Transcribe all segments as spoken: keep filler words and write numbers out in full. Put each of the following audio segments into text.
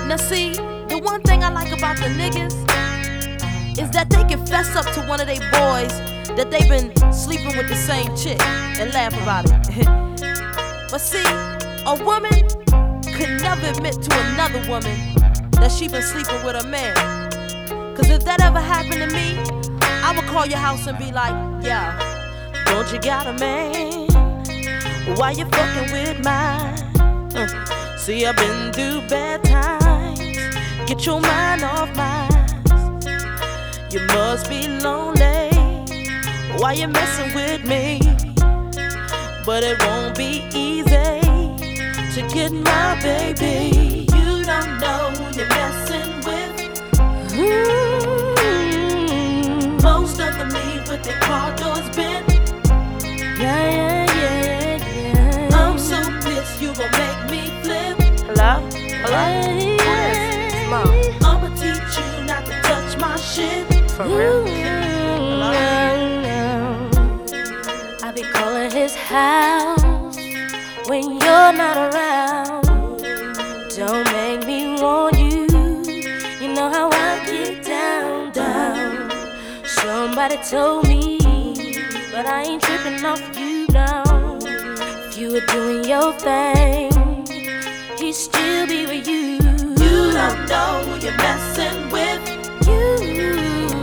Now see, the one thing I like about the niggas is that they can fess up to one of their boys that they've been sleeping with the same chick and laugh about it. But see, a woman could never admit to another woman that she been sleeping with a man. Cause if that ever happened to me, I would call your house and be like, yo, don't you got a man? Why you fucking with mine? Uh, see, I've been through bad times. Get your mind off mine. You must be lonely. Why you messing with me? But it won't be easy to get my baby. You don't know who you're messing with. Mm-hmm. Most of them leave with their car doors bent. Yeah, yeah, yeah, yeah. I'm so pissed you gon' make me flip. Hello? Hello? Hey, yes. Mom. I'ma teach you not to touch my shit. For real? Hello? I be calling his house when you're not around. Don't make me want you. You know how I get down, down. Somebody told me, but I ain't tripping off you now. If you were doing your thing, he'd still be with you. You don't know who you're messing with. You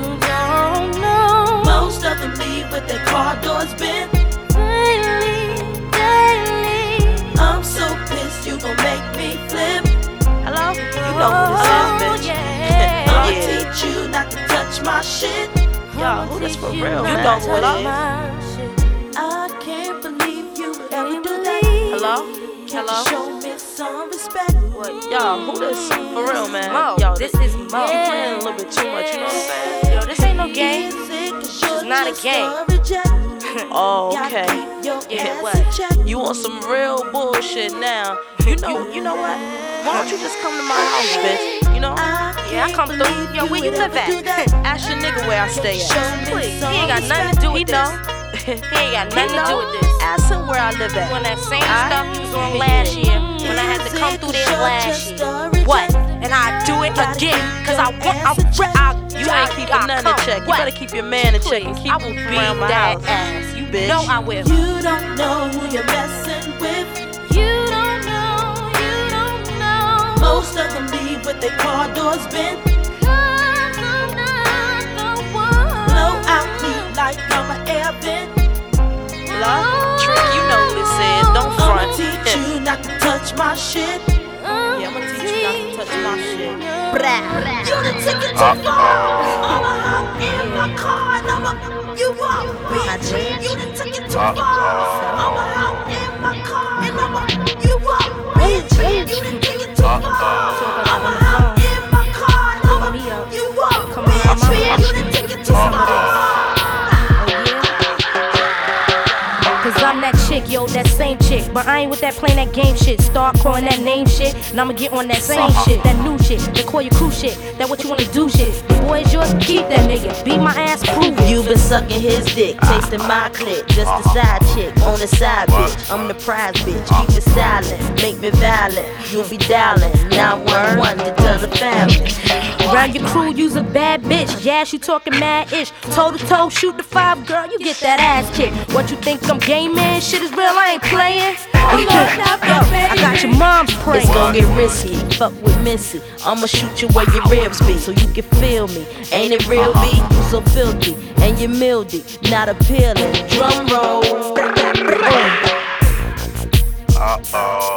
don't know. Most of them leave with their car doors bent. Daily, daily. I'm so pissed you gon' make me flip. Hello? You know who this is, bitch. Yeah. I'ma yeah. teach you not to touch my shit. Y'all, who this for real, you man? Know what it is. I can't believe you would ever do that. Hello? Can Hello? You show me some respect? What? Y'all, who this for real, man? Mo, Yo, this, this is Mo. Yeah. Playing a little bit too much, you know what I'm saying? Yo, this ain't no game. It's not a game. Oh, okay. Yeah, what? You want some real bullshit now? You know, you know what? Why don't you just come to my house, bitch? You know? Yeah, I come through. Yo, where you live at? Ask your nigga where I stay at. Please, he ain't got nothing to do with this. He ain't got nothing to do with this. Ask him where I live at. When that same stuff you was on last year, when I had to come through there last year. What? And I do it again, cause I want, I, I, You ain't keeping none in check. You better keep your man in check and keep him around my house. Ass. You bitch. No, I will. You don't know who you're messing with. You don't know, you don't know. Most of them leave with their car doors bent. Cause I'm not the one. Blow out me like I'm an air vent. Hello? Trick, you know what this is. Don't front. I'ma teach you not to touch my shit. Yeah, I'ma teach you not to touch my shit. Brah. You done took it too far. I'ma hop in my car and I'ma you up, bitch. You done took it too far. I'ma hop in my car and I'ma you up, bitch. You done took it too far. I'ma hop in my car and I'ma you up, bitch. You done took it too far. Cause I'm that chick, yo, that same chick. But I ain't with that playing that game shit. Start calling that name shit, and I'ma get on that same shit. That new shit, that call you cool shit. That what you wanna do shit. The boy is yours, keep that nigga. Beat my ass, prove it. You been sucking his dick, tasting my clit. Just a side chick, on the side bitch. I'm the prize bitch, keep it silent. Make me violent, you'll be dialing. nine one one to tell the family. Around your crew, you's a bad bitch. Yes, you talking mad ish. Toe to toe, shoot the five, girl, you get that ass kicked. What you think I'm gaming? Shit is real, I ain't playing. Yo, I got your mom's praying. It's gon' get risky, fuck with Missy. I'ma shoot you where your ribs be, so you can feel me. Ain't it real, B? You so filthy, and you mildy, not appealing. Drum roll. Uh-oh.